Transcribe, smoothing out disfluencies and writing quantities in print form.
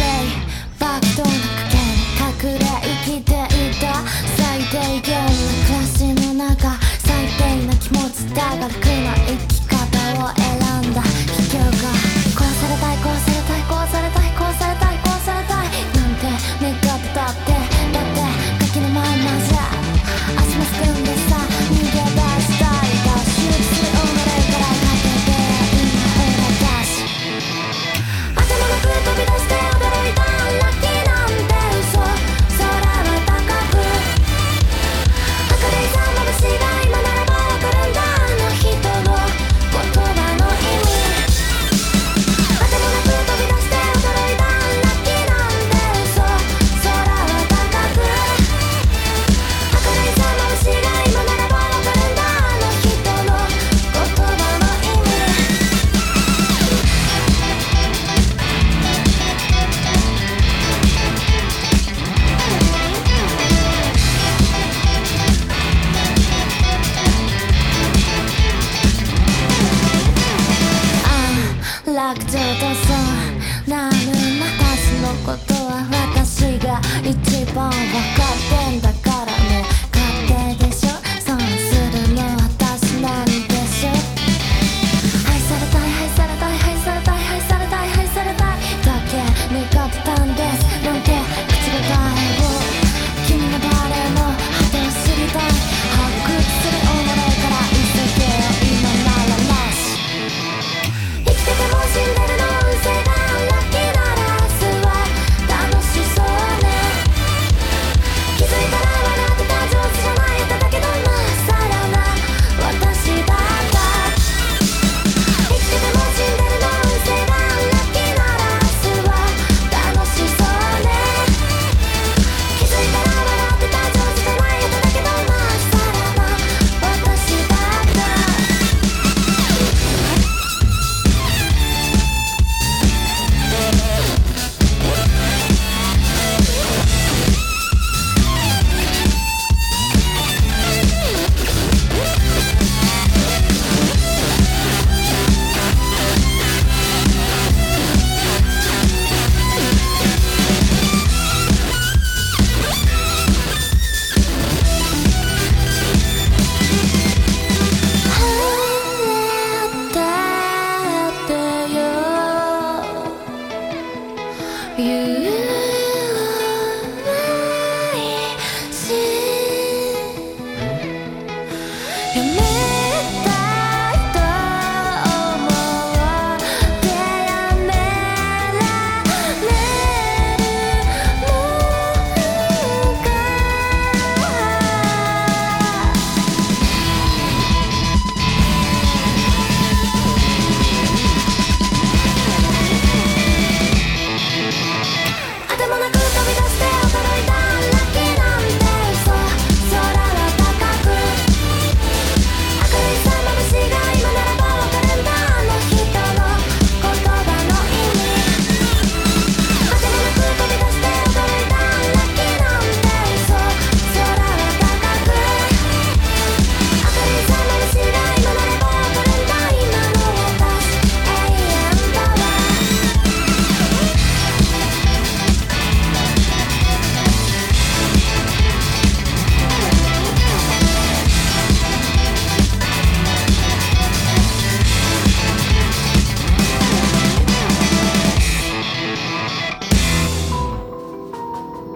バッドな賭けに隠れ生きていた最低限の暮らしの中最低な気持ちだが楽な生き方を選んだ卑怯が壊されたい壊されたい壊されたい壊されたい壊されたいなんて願ってたってだってガキのまんまじゃ足もすくんでさ逃げ出したい脱出する己からかけて今ほらだし頭がく飛び出して驚いたラッキーなんて嘘空は高く明るいさまぶしが今ならばわかるんだあの人の言葉の意味頭がく飛び出して驚いたラッキーなんて嘘空は高く明るいさまぶしが今ならばわかるんだあの人の言葉の意味楽情とそうなる私のことは私が一番わかってんだからね勝手でしょ損するの私なんでしょ愛されたい愛されたい愛されたい愛されたい愛されたいだけ願ってたんですなんて口答えを君のバレの果てを知りたい発掘する己から急げよ今ならなし生きてても死んでるの運勢がラッキーなら明日は楽しそうね気づいたら笑ってた上手じゃない歌だけど今更な私だった生きてても死んでるの運勢がラッキーなら明日は楽しそうね気づいたら笑ってた上手じゃない歌だけど今更な私だった晴れててよ